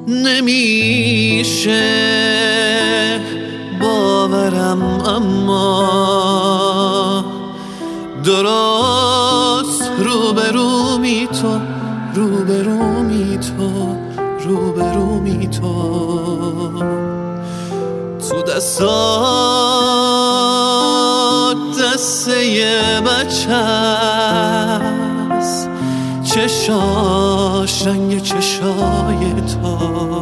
نمیشه باورم، اما درست روبرومی تو، روبرومی تو، روبرومی تو، تو دستات دسته بچه است، چشاش رنگ چشای تو،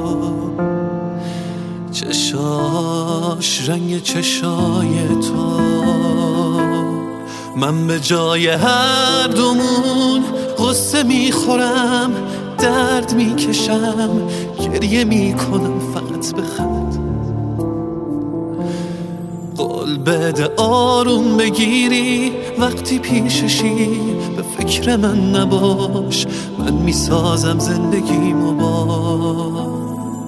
چشاش رنگ چشای تو. من به جای هر دومون غصه میخورم، درد میکشم، گریه میکنم، فقط بخند. قول بده آروم بگیری وقتی پیششی، به فکر من نباش، من میسازم زندگیمو باز.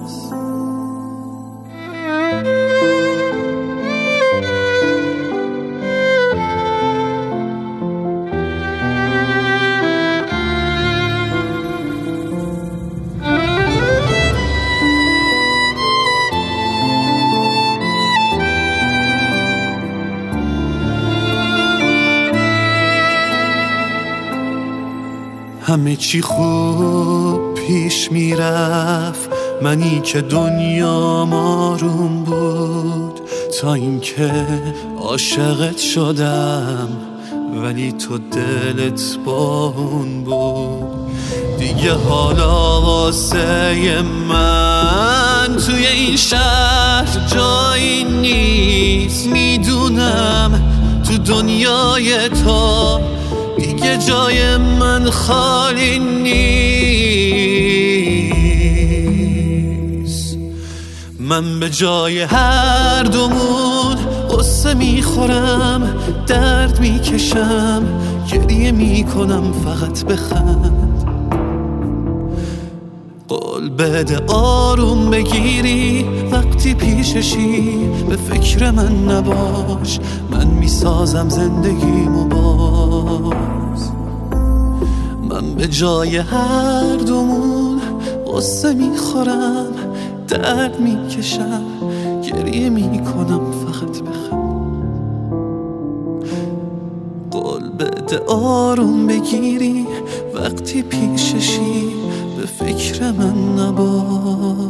همه چی خوب پیش میرفت، منی که دنیا آروم بود، تا اینکه عاشقت شدم، ولی تو دلت با اون بود. دیگه حالا واسه من توی این شهر جایی نیست، میدونم تو دنیای تو دیگه جای من خالی نیست. من به جای هر دومون غصه میخورم، درد میکشم، گریه میکنم، فقط بخند. قول بده آروم بگیری وقتی پیششی، به فکر من نباش، من میسازم زندگیمو باز. من به جای هر دومون غصه میخورم، درد میکشم، گریه میکنم، فقط بخند. قول بده آروم بگیری وقتی پیششی، به فکر من نباش.